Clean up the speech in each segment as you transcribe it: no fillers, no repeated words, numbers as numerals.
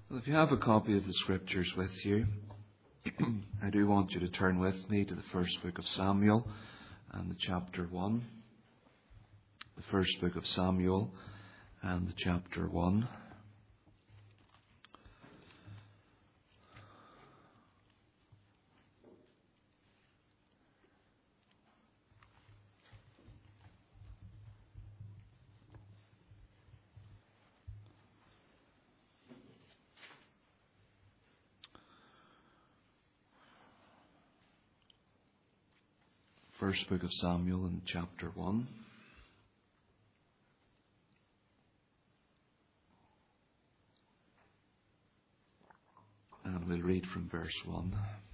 Well, if you have a copy of the Scriptures with you, I do want you to turn with me to the first book of Samuel and the chapter 1. The first book of Samuel and the chapter 1. First book of Samuel and chapter 1. And we'll read from verse 1.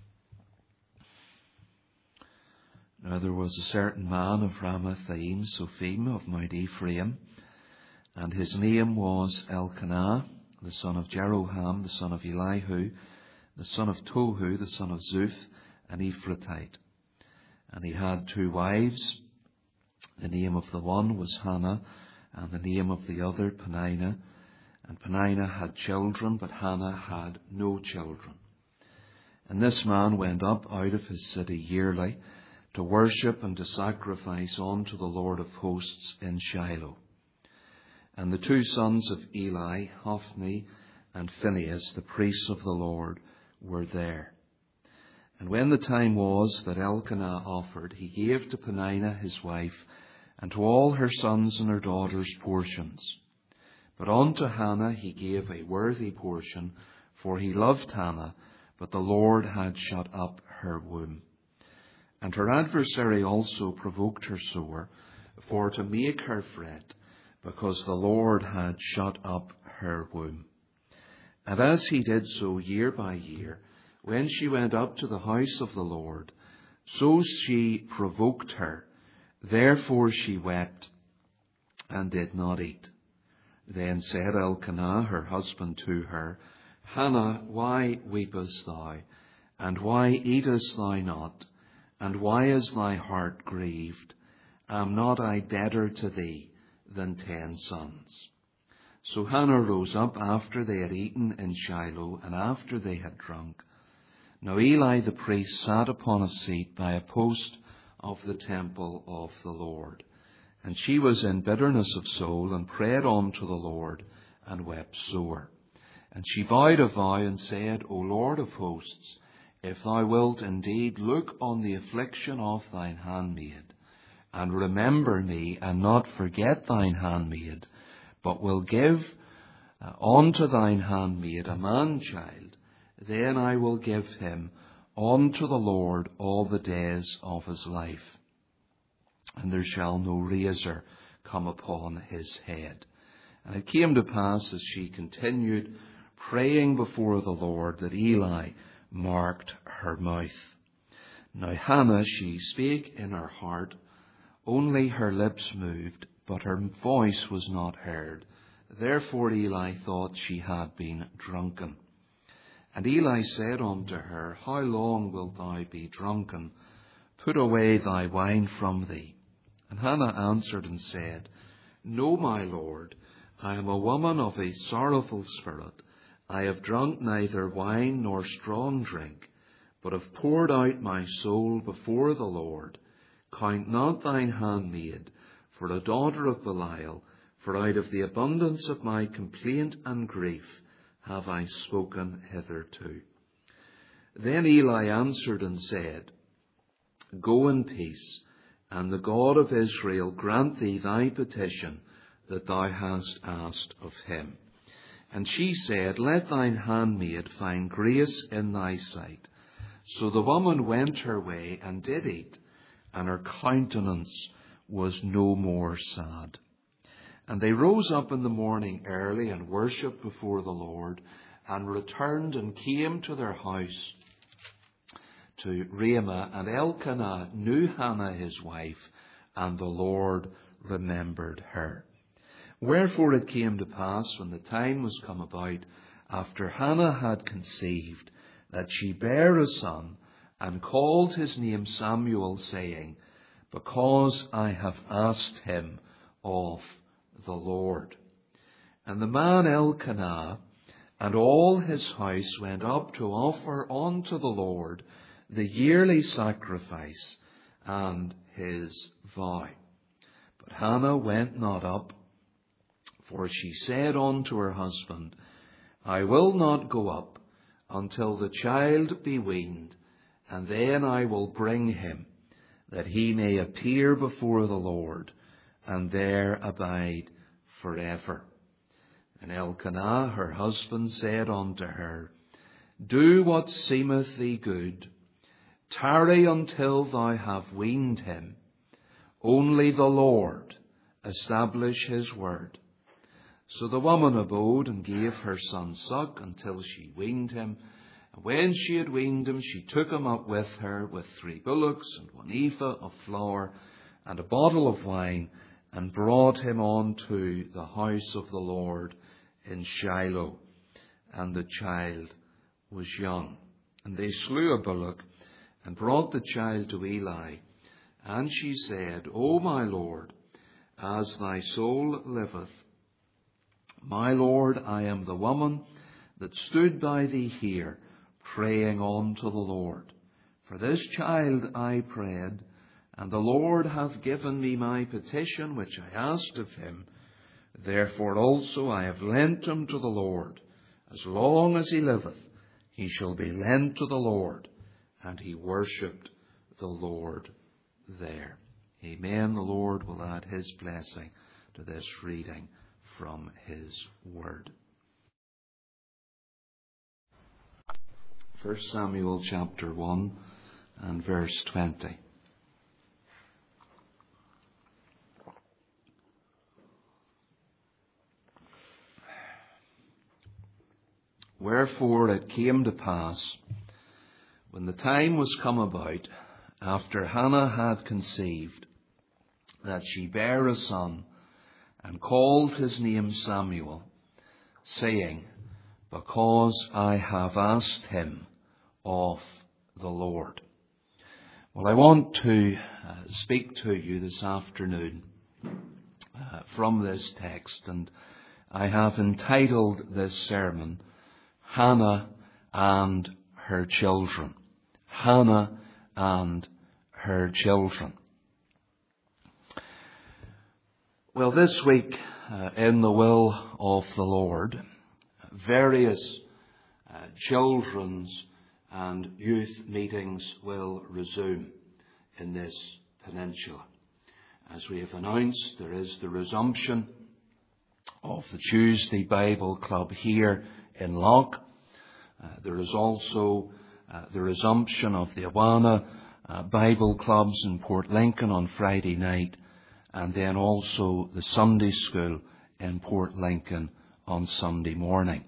Now there was a certain man of Ramathaim, Sophim, of Mount Ephraim, and his name was Elkanah, the son of Jeroham, the son of Elihu, the son of Tohu, the son of Zuph, an Ephratite. And he had 2 wives. The name of the one was Hannah, and the name of the other Peninnah. And Peninnah had children, but Hannah had no children. And this man went up out of his city yearly to worship and to sacrifice unto the Lord of hosts in Shiloh. And the 2 sons of Eli, Hophni and Phinehas, the priests of the Lord, were there. And when the time was that Elkanah offered, he gave to Peninnah his wife, and to all her sons and her daughters portions. But unto Hannah he gave a worthy portion, for he loved Hannah, but the Lord had shut up her womb. And her adversary also provoked her sore, for to make her fret, because the Lord had shut up her womb. And as he did so year by year, when she went up to the house of the Lord, so she provoked her. Therefore she wept and did not eat. Then said Elkanah, her husband, to her, Hannah, why weepest thou? And why eatest thou not? And why is thy heart grieved? Am not I better to thee than 10 sons? So Hannah rose up after they had eaten in Shiloh, and after they had drunk. Now Eli the priest sat upon a seat by a post of the temple of the Lord. And she was in bitterness of soul, and prayed unto the Lord, and wept sore. And she vowed a vow, and said, O Lord of hosts, if thou wilt indeed look on the affliction of thine handmaid, and remember me, and not forget thine handmaid, but will give unto thine handmaid a man-child, then I will give him unto the Lord all the days of his life, and there shall no razor come upon his head. And it came to pass, as she continued praying before the Lord, that Eli marked her mouth. Now Hannah, she spake in her heart, only her lips moved, but her voice was not heard. Therefore Eli thought she had been drunken. And Eli said unto her, How long wilt thou be drunken? Put away thy wine from thee. And Hannah answered and said, No, my Lord, I am a woman of a sorrowful spirit. I have drunk neither wine nor strong drink, but have poured out my soul before the Lord. Count not thine handmaid for a daughter of Belial, for out of the abundance of my complaint and grief have I spoken hitherto. Then Eli answered and said, Go in peace, and the God of Israel grant thee thy petition that thou hast asked of him. And she said, Let thine handmaid find grace in thy sight. So the woman went her way and did eat, and her countenance was no more sad. And they rose up in the morning early and worshipped before the Lord, and returned and came to their house to Ramah. And Elkanah knew Hannah his wife, and the Lord remembered her. Wherefore it came to pass, when the time was come about, after Hannah had conceived, that she bare a son, and called his name Samuel, saying, Because I have asked him of the Lord. And the man Elkanah And all his house went up to offer unto the Lord the yearly sacrifice and his vow. But Hannah went not up, for she said unto her husband, I will not go up until the child be weaned, and then I will bring him, that he may appear before the Lord, and there abide forever. And Elkanah, her husband, said unto her, Do what seemeth thee good. Tarry until thou have weaned him. Only the Lord establish his word. So the woman abode and gave her son suck until she weaned him. And when she had weaned him, she took him up with her with 3 bullocks and 1 ephah of flour and a bottle of wine, and brought him unto the house of the Lord in Shiloh. And the child was young. And they slew a bullock and brought the child to Eli. And she said, O my Lord, as thy soul liveth, my Lord, I am the woman that stood by thee here, praying unto the Lord. For this child I prayed, and the Lord hath given me my petition which I asked of him. Therefore also I have lent him to the Lord. As long as he liveth, he shall be lent to the Lord. And he worshipped the Lord there. Amen. The Lord will add his blessing to this reading from his word. 1 Samuel chapter 1 and verse 20. Wherefore it came to pass, when the time was come about, after Hannah had conceived, that she bare a son, and called his name Samuel, saying, Because I have asked him of the Lord. Well, I want to speak to you this afternoon from this text, and I have entitled this sermon, Hannah and her children. Hannah and her children. Well, this week, in the will of the Lord, various children's and youth meetings will resume in this peninsula. As we have announced, there is the resumption of the Tuesday Bible Club here in Loch. There is also the resumption of the Awana Bible clubs in Port Lincoln on Friday night, and then also the Sunday school in Port Lincoln on Sunday morning.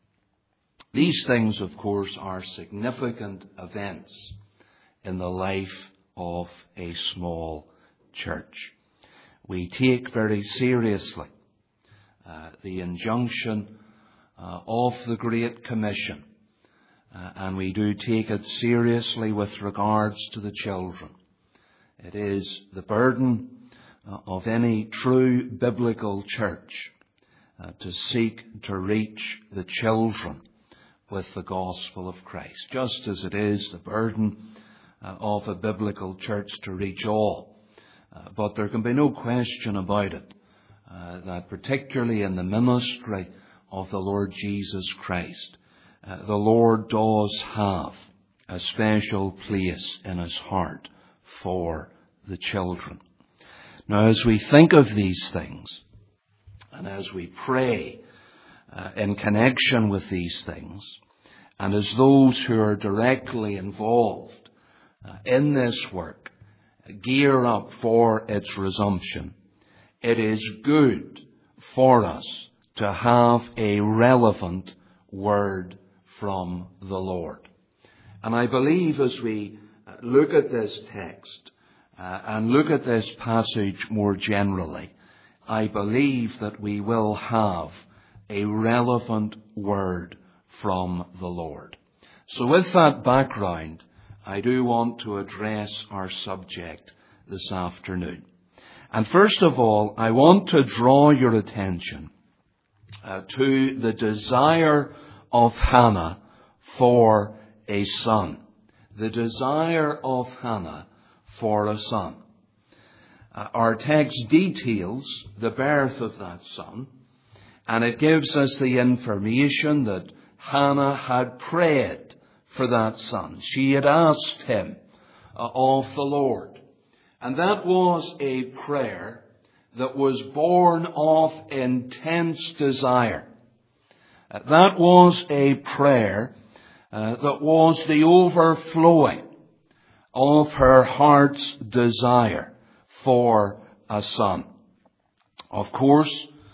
These things, of course, are significant events in the life of a small church. We take very seriously the injunction of the Great Commission, and we do take it seriously with regards to the children. It is the burden of any true biblical church to seek to reach the children with the gospel of Christ, just as it is the burden of a biblical church to reach all. But there can be no question about it that particularly in the ministry of the Lord Jesus Christ, the Lord does have a special place in his heart for the children. Now, as we think of these things, and as we pray in connection with these things, and as those who are directly involved in this work gear up for its resumption, it is good for us to have a relevant word from the Lord. And I believe as we look at this text and look at this passage more generally, I believe that we will have a relevant word from the Lord. So with that background, I do want to address our subject this afternoon. And first of all, I want to draw your attention to the desire of Hannah for a son. The desire of Hannah for a son. Our text details the birth of that son, and it gives us the information that Hannah had prayed for that son. She had asked him of the Lord. And that was a prayer that was born of intense desire. That was a prayer that was the overflowing of her heart's desire for a son. Of course,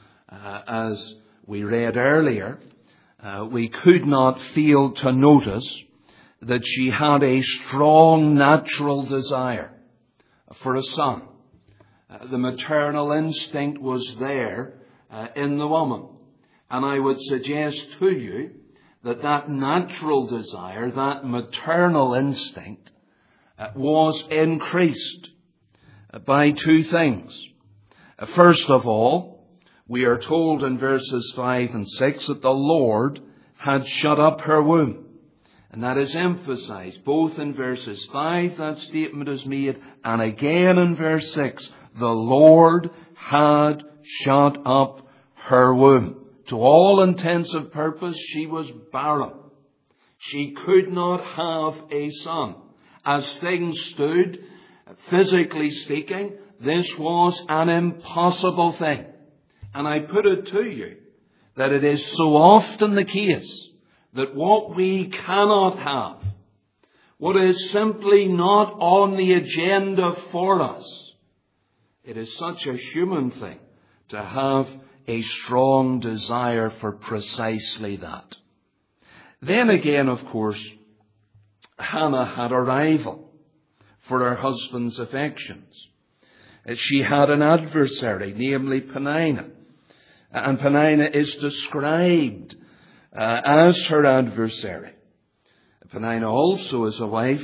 as we read earlier, we could not fail to notice that she had a strong natural desire for a son. The maternal instinct was there in the woman. And I would suggest to you that that natural desire, that maternal instinct, was increased by two things. First of all, we are told in verses 5 and 6 that the Lord had shut up her womb. And that is emphasized both in verses 5, that statement is made, and again in verse 6, the Lord had shut up her womb. To all intents and purpose, she was barren. She could not have a son. As things stood, physically speaking, this was an impossible thing. And I put it to you that it is so often the case that what we cannot have, what is simply not on the agenda for us, it is such a human thing to have a strong desire for precisely that. Then again, of course, Hannah had a rival for her husband's affections. She had an adversary, namely Peninnah. And Peninnah is described as her adversary. Peninnah also is a wife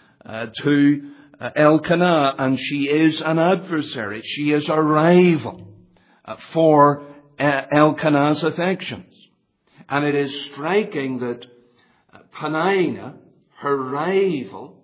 to Elkanah, and she is an adversary. She is a rival for Elkanah's affections. And it is striking that Peninnah, her rival,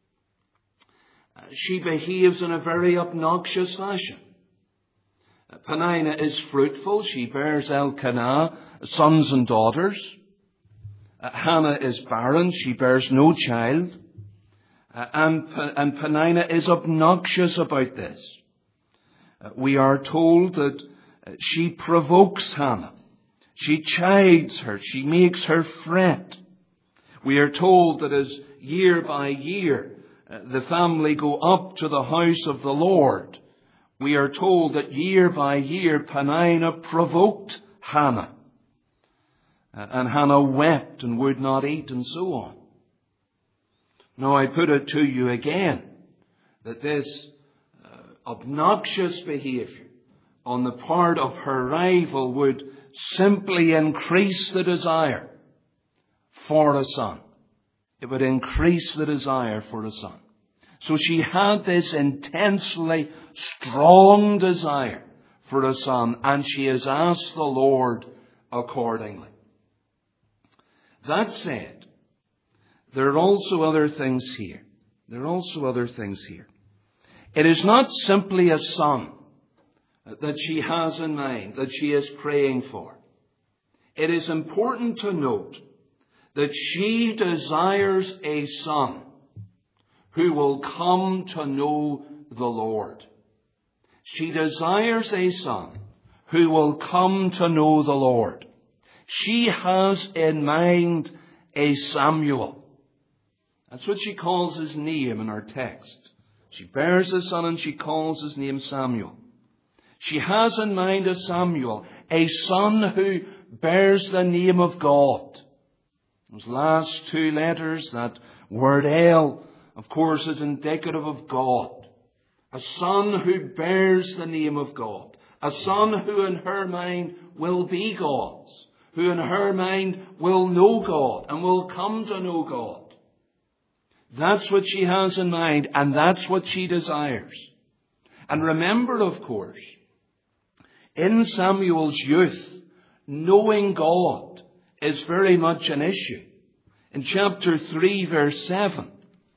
she behaves in a very obnoxious fashion. Peninnah is fruitful. She bears Elkanah sons and daughters. Hannah is barren. She bears no child. And Peninnah is obnoxious about this. We are told that she provokes Hannah. She chides her. She makes her fret. We are told that as year by year the family go up to the house of the Lord, we are told that year by year Peninnah provoked Hannah. And Hannah wept and would not eat, and so on. Now I put it to you again that this obnoxious behavior on the part of her rival would simply increase the desire for a son. It would increase the desire for a son. So she had this intensely strong desire for a son, and she has asked the Lord accordingly. That said, there are also other things here. It is not simply a son that she has in mind, that she is praying for. It is important to note that she desires a son who will come to know the Lord. She desires a son who will come to know the Lord. She has in mind a Samuel. That's what she calls his name in our text. She bears a son and she calls his name Samuel. She has in mind a Samuel, a son who bears the name of God. Those last two letters, that word El, of course, is indicative of God. A son who bears the name of God. A son who in her mind will be God's. Who in her mind will know God and will come to know God. That's what she has in mind, and that's what she desires. And remember, of course, in Samuel's youth, knowing God is very much an issue. In chapter 3, verse 7,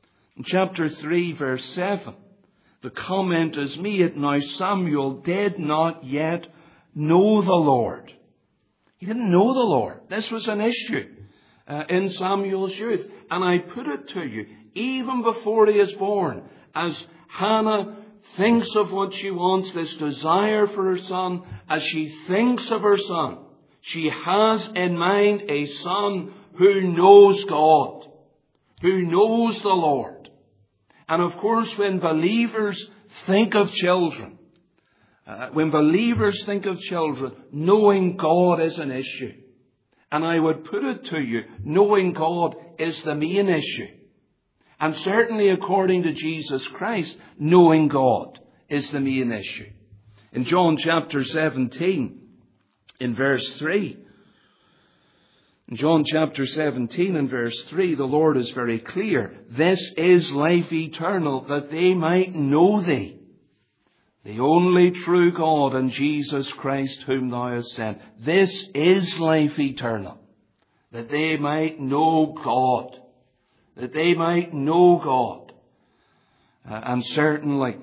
the comment is made, "Now Samuel did not yet know the Lord." He didn't know the Lord. This was an issue in Samuel's youth. And I put it to you, even before he is born, as Hannah thinks of what she wants, this desire for her son, as she thinks of her son, she has in mind a son who knows God, who knows the Lord. And of course, when believers think of children, knowing God is an issue. And I would put it to you, knowing God is the main issue. And certainly according to Jesus Christ, knowing God is the main issue. In John chapter 17, in verse 3, the Lord is very clear. "This is life eternal, that they might know thee, the only true God, and Jesus Christ whom thou hast sent." This is life eternal, that they might know God. That they might know God. And certainly,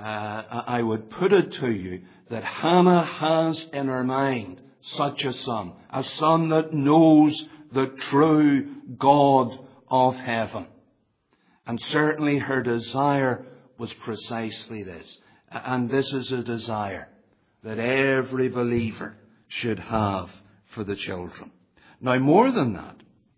I would put it to you that Hannah has in her mind such a son that knows the true God of heaven. And certainly her desire was precisely this. And this is a desire that every believer should have for the children. Now, more than that,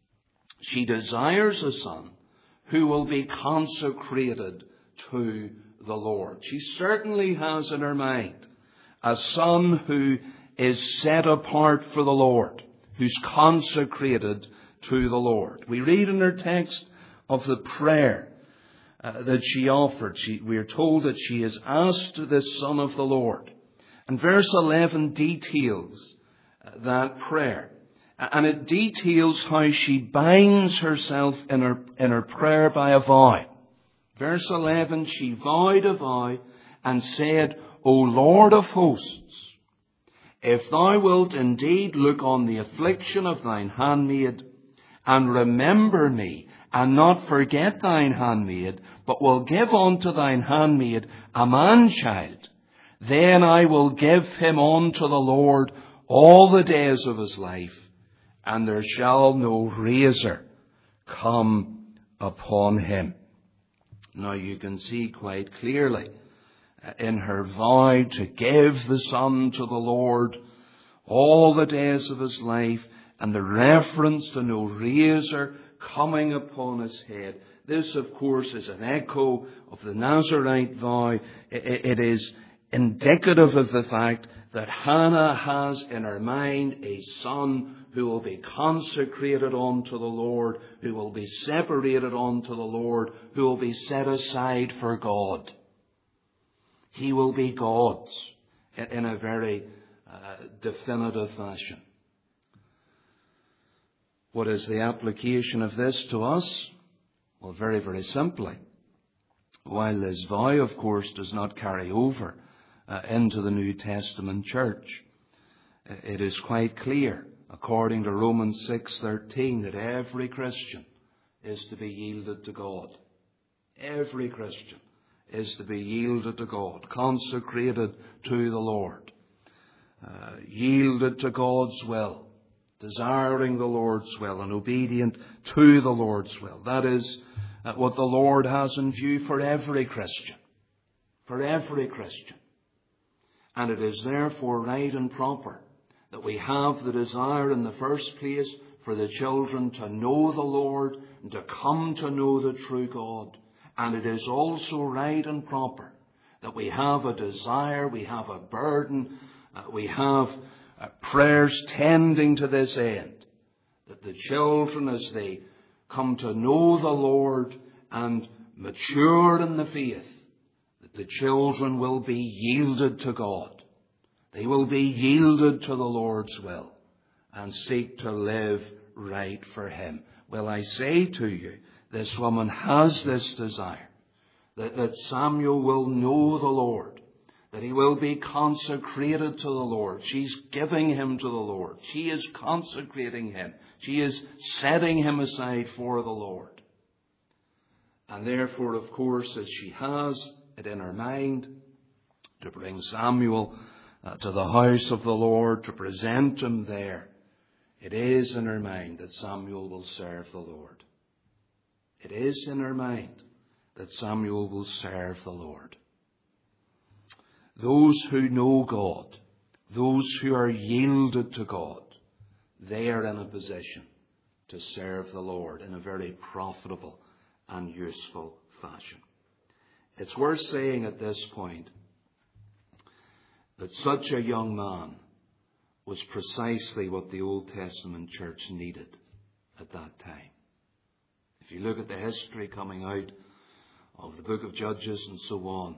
she desires a son who will be consecrated to the Lord. She certainly has in her mind a son who is set apart for the Lord, who's consecrated to the Lord. We read in her text of the prayer that she offered. We are told that she has asked this Son of the Lord. And verse 11 details that prayer. And it details how she binds herself in her prayer by a vow. Verse 11, "She vowed a vow and said, O Lord of hosts, if thou wilt indeed look on the affliction of thine handmaid, and remember me, and not forget thine handmaid, but will give unto thine handmaid a man-child, then I will give him unto the Lord all the days of his life, and there shall no razor come upon him." Now you can see quite clearly in her vow to give the son to the Lord all the days of his life, and the reference to no razor coming upon his head. This, of course, is an echo of the Nazarite vow. It is indicative of the fact that Hannah has in her mind a son who will be consecrated unto the Lord, who will be separated unto the Lord, who will be set aside for God. He will be God's in a very definitive fashion. What is the application of this to us? Well, very, very simply. While this vow, of course, does not carry over into the New Testament church, it is quite clear, according to Romans 6:13, that every Christian is to be yielded to God. Every Christian is to be yielded to God, consecrated to the Lord, yielded to God's will, desiring the Lord's will, and obedient to the Lord's will. That is what the Lord has in view for every Christian. For every Christian. And it is therefore right and proper that we have the desire in the first place for the children to know the Lord and to come to know the true God. And it is also right and proper that we have a desire, we have a burden, we have prayers tending to this end, that the children, as they come to know the Lord and mature in the faith, that the children will be yielded to God. They will be yielded to the Lord's will and seek to live right for Him. Well, I say to you, this woman has this desire, that Samuel will know the Lord, that he will be consecrated to the Lord. She's giving him to the Lord. She is consecrating him. She is setting him aside for the Lord. And therefore, of course, as she has it in her mind to bring Samuel to the house of the Lord, to present him there, it is in her mind that Samuel will serve the Lord. It is in her mind that Samuel will serve the Lord. Those who know God, those who are yielded to God, they are in a position to serve the Lord in a very profitable and useful fashion. It's worth saying at this point that such a young man was precisely what the Old Testament church needed at that time. If you look at the history coming out of the book of Judges and so on,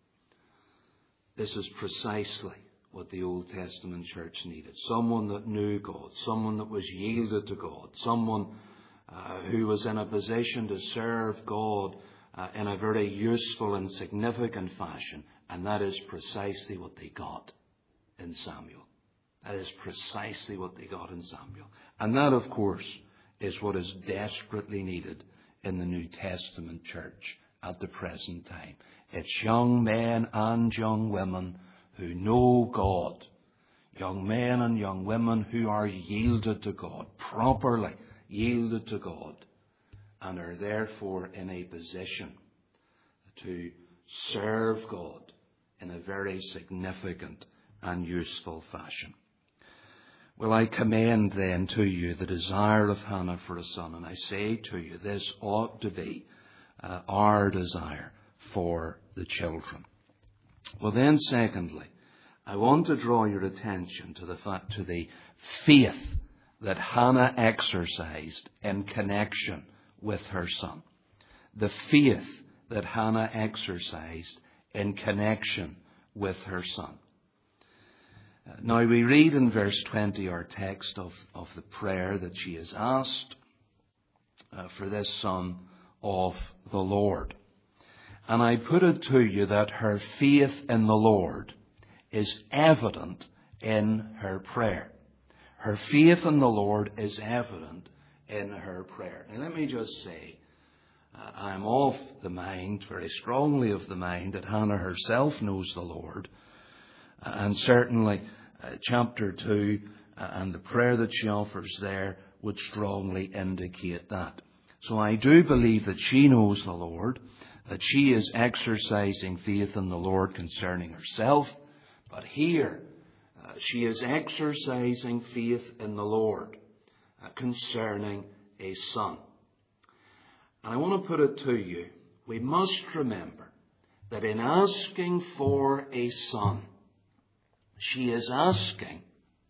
this is precisely what the Old Testament church needed. Someone that knew God, someone that was yielded to God, someone who was in a position to serve God in a very useful and significant fashion. And that is precisely what they got in Samuel. That is precisely what they got in Samuel. And that, of course, is what is desperately needed in the New Testament church at the present time. It's young men and young women who know God. Young men and young women who are yielded to God, properly yielded to God, and are therefore in a position to serve God in a very significant and useful fashion. Well, I commend then to you the desire of Hannah for a son, and I say to you, this ought to be our desire for the children. Well then, secondly, I want to draw your attention to the faith that Hannah exercised in connection with her son. The faith that Hannah exercised in connection with her son. Now we read in verse 20 our text of the prayer that she has asked for this son of the Lord. And I put it to you that her faith in the Lord is evident in her prayer. Her faith in the Lord is evident in her prayer. And let me just say, I'm of the mind, very strongly of the mind, that Hannah herself knows the Lord. And certainly chapter 2 and the prayer that she offers there would strongly indicate that. So I do believe that she knows the Lord, that she is exercising faith in the Lord concerning herself. But here, she is exercising faith in the Lord concerning a son. And I want to put it to you, we must remember that in asking for a son, she is asking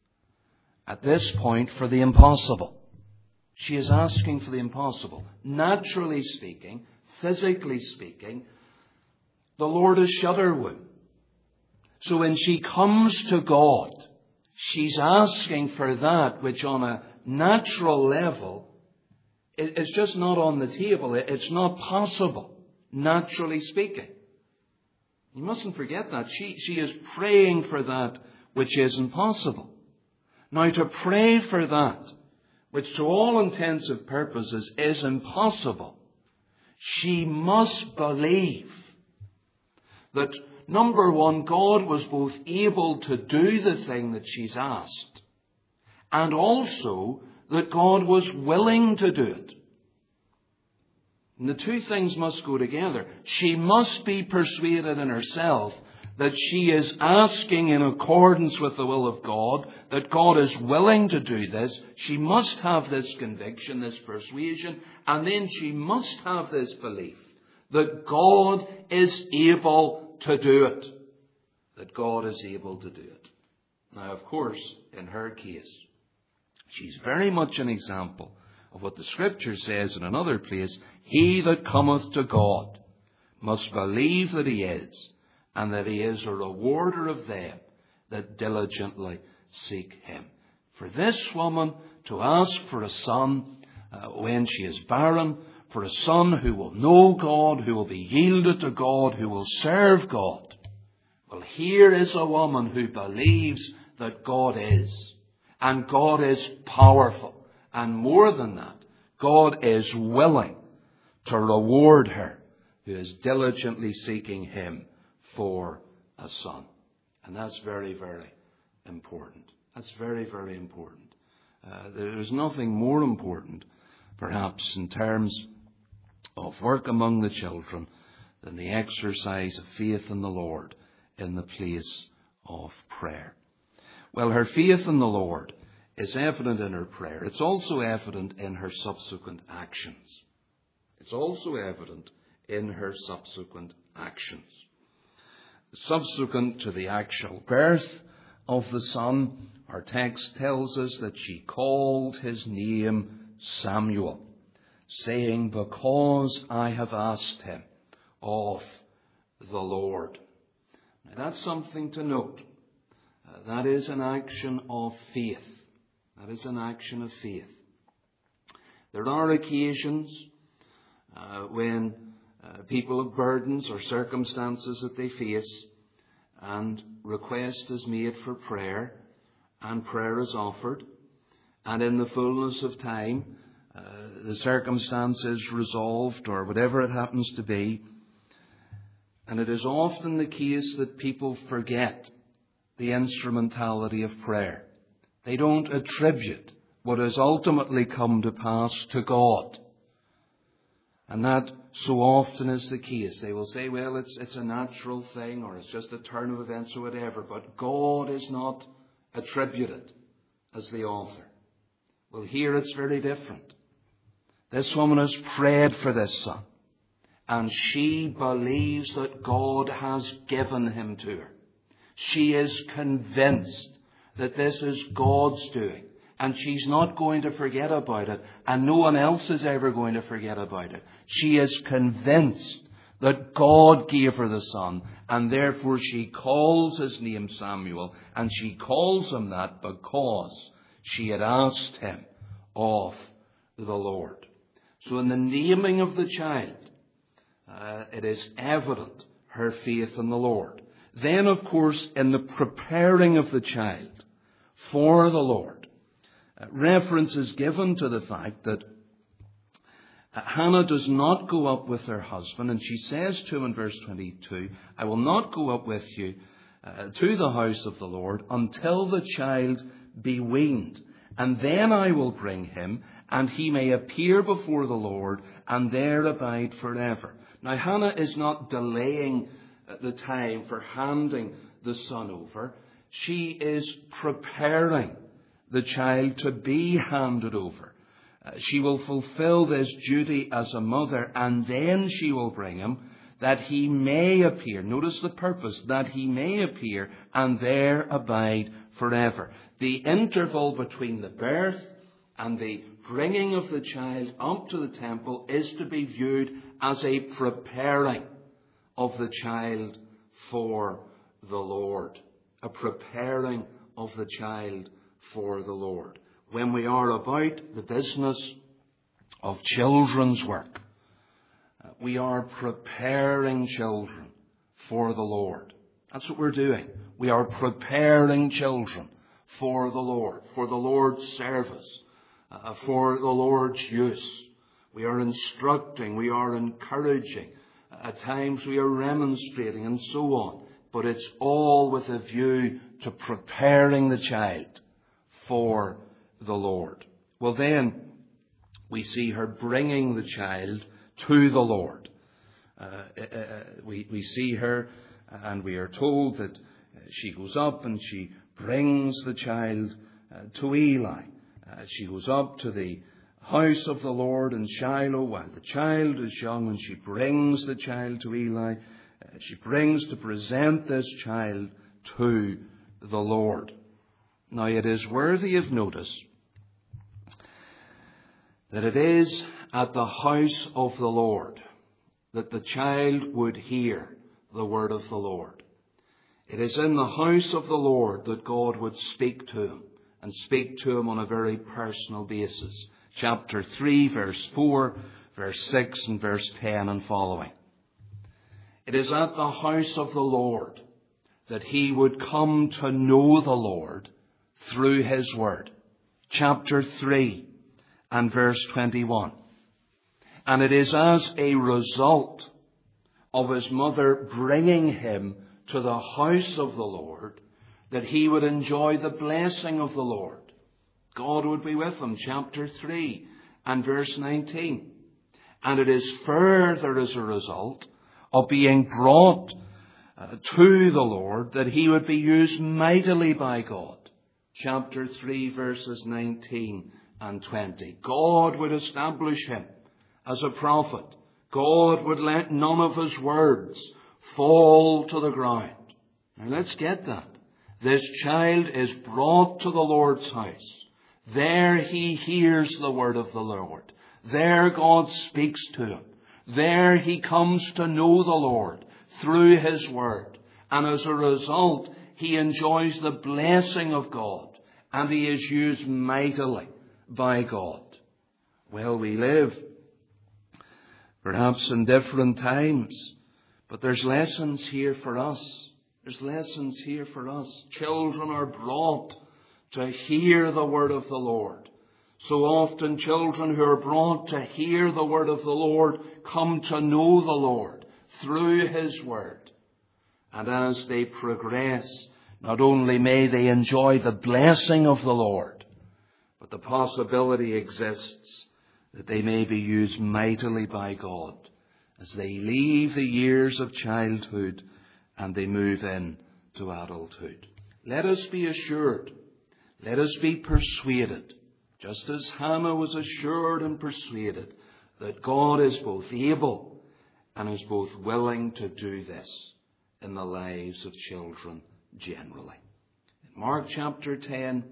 at this point for the impossible. She is asking for the impossible. Naturally speaking, physically speaking, the Lord has shut her womb. So when she comes to God, she's asking for that which on a natural level is just not on the table. It's not possible, naturally speaking. You mustn't forget that. She is praying for that which is impossible. Now, to pray for that which to all intents and purposes is impossible, she must believe that, number one, God was both able to do the thing that she's asked, and also that God was willing to do it. And the two things must go together. She must be persuaded in herself that she is asking in accordance with the will of God, that God is willing to do this. She must have this conviction, this persuasion, and then she must have this belief that God is able to do it. That God is able to do it. Now, of course, in her case, she's very much an example of what the Scripture says in another place: he that cometh to God must believe that he is, and that he is a rewarder of them that diligently seek him. For this woman to ask for a son when she is barren, for a son who will know God, who will be yielded to God, who will serve God, Well, here is a woman who believes that God is, and God is powerful. And more than that, God is willing to reward her who is diligently seeking him for a son. And that's very, very important. That's very, very important. There is nothing more important, perhaps, in terms of work among the children than the exercise of faith in the Lord in the place of prayer. Well, her faith in the Lord is evident in her prayer. It's also evident in her subsequent actions. It's also evident in her subsequent actions. Subsequent to the actual birth of the son, our text tells us that she called his name Samuel, saying, because I have asked him of the Lord. Now that's something to note. That is an action of faith. That is an action of faith. There are occasions when people have burdens or circumstances that they face, and request is made for prayer, and prayer is offered, and in the fullness of time, the circumstance is resolved, or whatever it happens to be. And it is often the case that people forget the instrumentality of prayer. They don't attribute what has ultimately come to pass to God. And that so often is the case. They will say, well, it's a natural thing, or it's just a turn of events or whatever, but God is not attributed as the author. Well, here it's very different. This woman has prayed for this son, and she believes that God has given him to her. She is convinced that this is God's doing, and she's not going to forget about it, and no one else is ever going to forget about it. She is convinced that God gave her the son, and therefore she calls his name Samuel, and she calls him that because she had asked him of the Lord. So in the naming of the child, it is evident her faith in the Lord. Then, of course, in the preparing of the child for the Lord, reference is given to the fact that Hannah does not go up with her husband, and she says to him in verse 22, I will not go up with you to the house of the Lord until the child be weaned, and then I will bring him, and he may appear before the Lord, and there abide forever. Now, Hannah is not delaying the time for handing the son over. She is preparing the child to be handed over. She will fulfill this duty as a mother, and then she will bring him, that he may appear. Notice the purpose, that he may appear, and there abide forever. The interval between the birth and the bringing of the child up to the temple is to be viewed as a preparing of the child for the Lord. A preparing of the child for the Lord. When we are about the business of children's work, we are preparing children for the Lord. That's what we're doing. We are preparing children for the Lord's service, for the Lord's use. We are instructing, we are encouraging. At times we are remonstrating and so on. But it's all with a view to preparing the child for the Lord. Well, then we see her bringing the child to the Lord. We see her, and we are told that she goes up and she brings the child to Eli. She goes up to the house of the Lord in Shiloh while the child is young, and she brings the child to Eli. She brings to present this child to the Lord. Now, it is worthy of notice that it is at the house of the Lord that the child would hear the word of the Lord. It is in the house of the Lord that God would speak to him, and speak to him on a very personal basis. Chapter 3, verse 4, verse 6, and verse 10 and following. It is at the house of the Lord that he would come to know the Lord through his word. Chapter 3 and verse 21. And it is as a result of his mother bringing him to the house of the Lord that he would enjoy the blessing of the Lord. God would be with him. Chapter 3 and verse 19. And it is further as a result of being brought to the Lord that he would be used mightily by God. Chapter 3 verses 19 and 20. God would establish him as a prophet. God would let none of his words fall to the ground. Now let's get that. This child is brought to the Lord's house. There he hears the word of the Lord. There God speaks to him. There he comes to know the Lord through his word. And as a result, he enjoys the blessing of God. And he is used mightily by God. Well, we live perhaps in different times, but there's lessons here for us. There's lessons here for us. Children are brought to hear the word of the Lord. So often children who are brought to hear the word of the Lord come to know the Lord through his word. And as they progress, not only may they enjoy the blessing of the Lord, but the possibility exists that they may be used mightily by God as they leave the years of childhood and they move in to adulthood. Let us be assured, let us be persuaded, just as Hannah was assured and persuaded, that God is both able and is both willing to do this in the lives of children generally. In Mark chapter 10,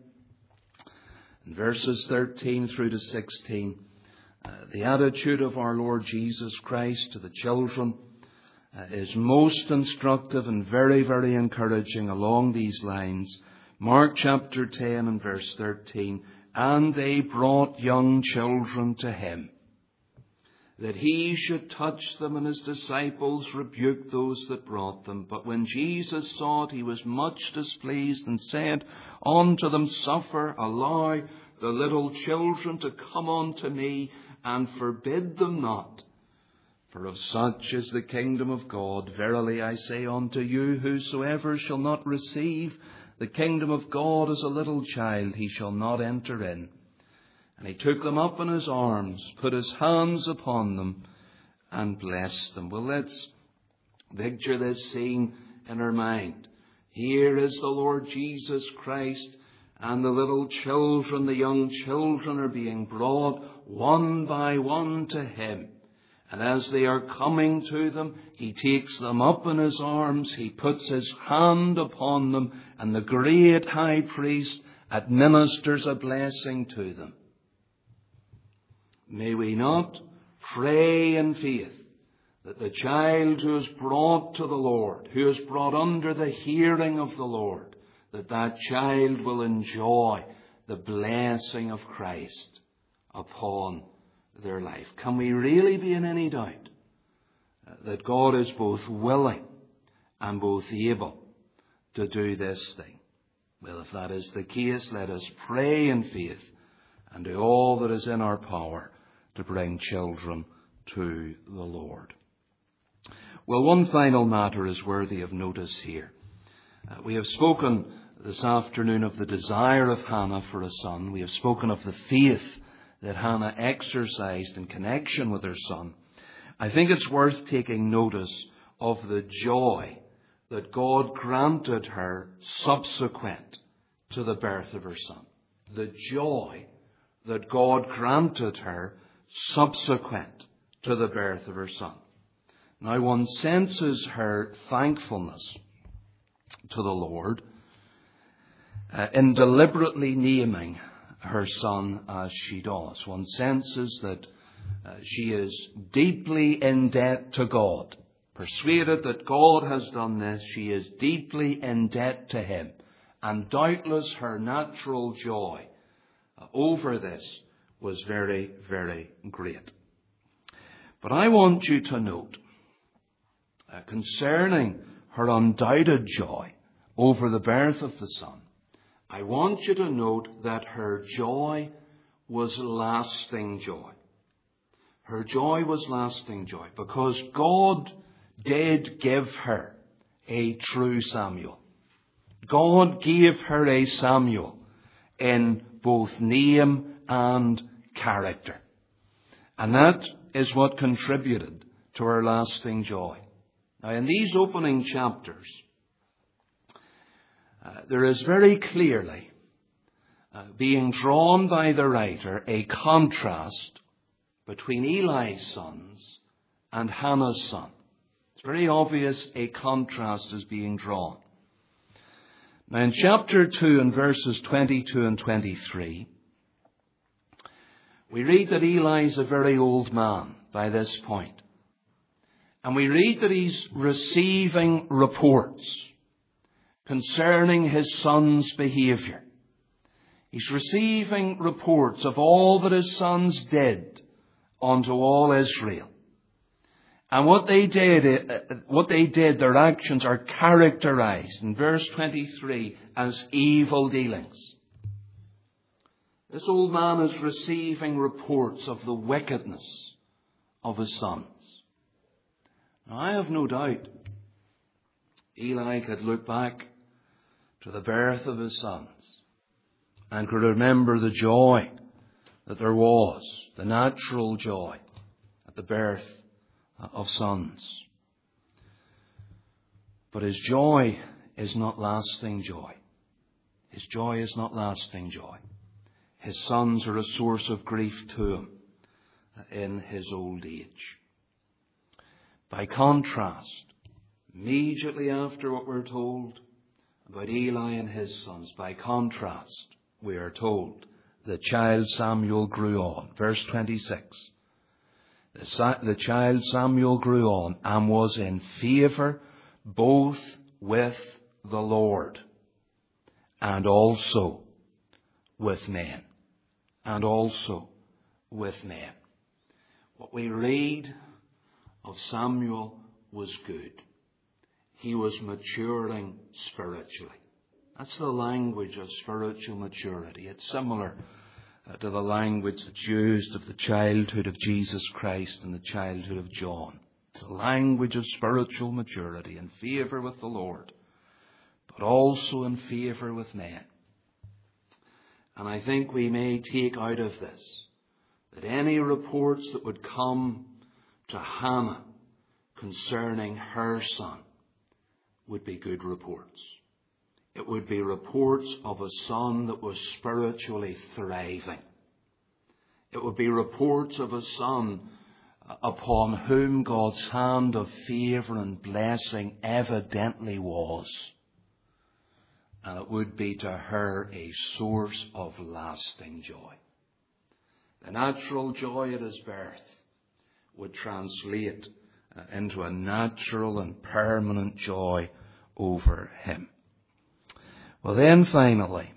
in verses 13 through to 16, the attitude of our Lord Jesus Christ to the children is most instructive and very, very encouraging along these lines. Mark chapter 10 and verse 13, and they brought young children to him, that he should touch them, and his disciples rebuked those that brought them. But when Jesus saw it, he was much displeased, and said unto them, allow the little children to come unto me, and forbid them not. For of such is the kingdom of God. Verily I say unto you, whosoever shall not receive the kingdom of God as a little child, he shall not enter in. And he took them up in his arms, put his hands upon them, and blessed them. Well, let's picture this scene in our mind. Here is the Lord Jesus Christ, and the little children, the young children, are being brought one by one to him. And as they are coming to them, he takes them up in his arms, he puts his hand upon them, and the great high priest administers a blessing to them. May we not pray in faith that the child who is brought to the Lord, who is brought under the hearing of the Lord, that child will enjoy the blessing of Christ upon their life. Can we really be in any doubt that God is both willing and both able to do this thing? Well, if that is the case, let us pray in faith and do all that is in our power to bring children to the Lord. Well, one final matter is worthy of notice here. We have spoken this afternoon of the desire of Hannah for a son. We have spoken of the faith that Hannah exercised in connection with her son. I think it's worth taking notice of the joy that God granted her subsequent to the birth of her son. The joy that God granted her subsequent to the birth of her son. Now one senses her thankfulness to the Lord in deliberately naming her son as she does. One senses that she is deeply in debt to God. Persuaded that God has done this, she is deeply in debt to him. And doubtless her natural joy over this was very, very great. But I want you to note concerning her undoubted joy over the birth of the Son, I want you to note that her joy was lasting joy. Her joy was lasting joy because God did give her a true Samuel. God gave her a Samuel in both name and character. And that is what contributed to her lasting joy. Now, in these opening chapters, there is very clearly being drawn by the writer a contrast between Eli's sons and Hannah's son. It's very obvious a contrast is being drawn. Now, in chapter 2 and verses 22 and 23, we read that Eli is a very old man by this point. And we read that he's receiving reports concerning his son's behavior. He's receiving reports of all that his sons did unto all Israel. And what they did, their actions are characterized in verse 23 as evil dealings. This old man is receiving reports of the wickedness of his sons. Now, I have no doubt Eli could look back to the birth of his sons and could remember the joy that there was, the natural joy at the birth of sons. But his joy is not lasting joy. His joy is not lasting joy. His sons are a source of grief to him in his old age. By contrast, immediately after what we're told about Eli and his sons, by contrast, we are told the child Samuel grew on. Verse 26. The child Samuel grew on and was in favour both with the Lord and also with men. And also with men. What we read of Samuel was good. He was maturing spiritually. That's the language of spiritual maturity. It's similar to the language that's used of the childhood of Jesus Christ and the childhood of John. It's a language of spiritual maturity, in favour with the Lord, but also in favour with men. And I think we may take out of this that any reports that would come to Hannah concerning her son would be good reports. It would be reports of a son that was spiritually thriving. It would be reports of a son upon whom God's hand of favour and blessing evidently was. And it would be to her a source of lasting joy. The natural joy at his birth would translate into a natural and permanent joy over him. Well, then finally,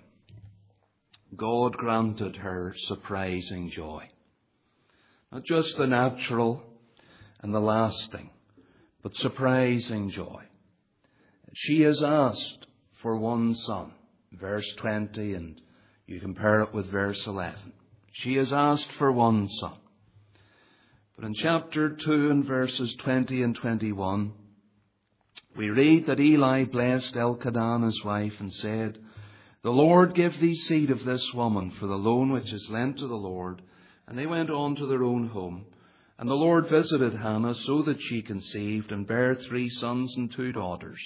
God granted her surprising joy. Not just the natural and the lasting, but surprising joy. She has asked for one son, verse 20, and you compare it with verse 11. She has asked for one son. But in chapter 2 and verses 20 and 21, we read that Eli blessed Elkanah his wife and said, "The Lord give thee seed of this woman for the loan which is lent to the Lord." And they went on to their own home. And the Lord visited Hannah so that she conceived and bare 3 sons and 2 daughters.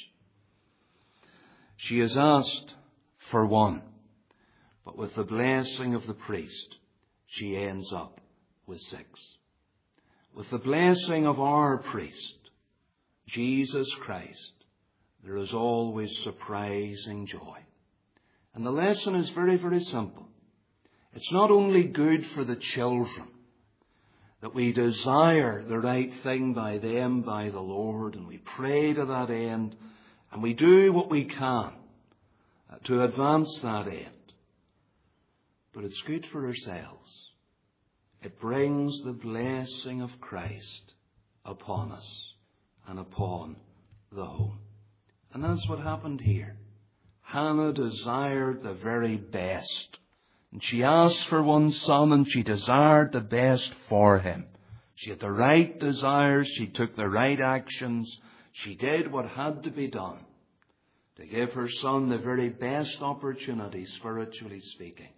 She has asked for one, but with the blessing of the priest, she ends up with 6. With the blessing of our priest, Jesus Christ, there is always surprising joy. And the lesson is very, very simple. It's not only good for the children that we desire the right thing by them, by the Lord, and we pray to that end, and we do what we can to advance that end. But it's good for ourselves. It brings the blessing of Christ upon us and upon the home. And that's what happened here. Hannah desired the very best. And she asked for one son, and she desired the best for him. She had the right desires. She took the right actions. She did what had to be done to give her son the very best opportunity, spiritually speaking.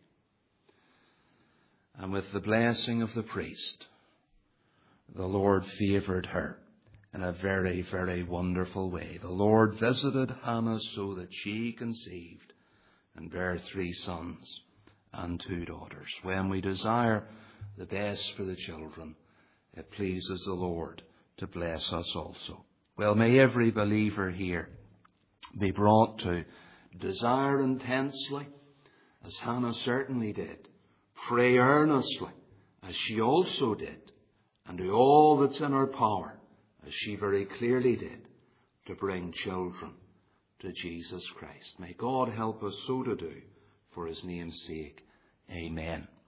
And with the blessing of the priest, the Lord favoured her in a very, very wonderful way. The Lord visited Hannah so that she conceived and bare 3 sons and 2 daughters. When we desire the best for the children, it pleases the Lord to bless us also. Well, may every believer here be brought to desire intensely, as Hannah certainly did, pray earnestly, as she also did, and do all that's in her power, as she very clearly did, to bring children to Jesus Christ. May God help us so to do, for his name's sake. Amen.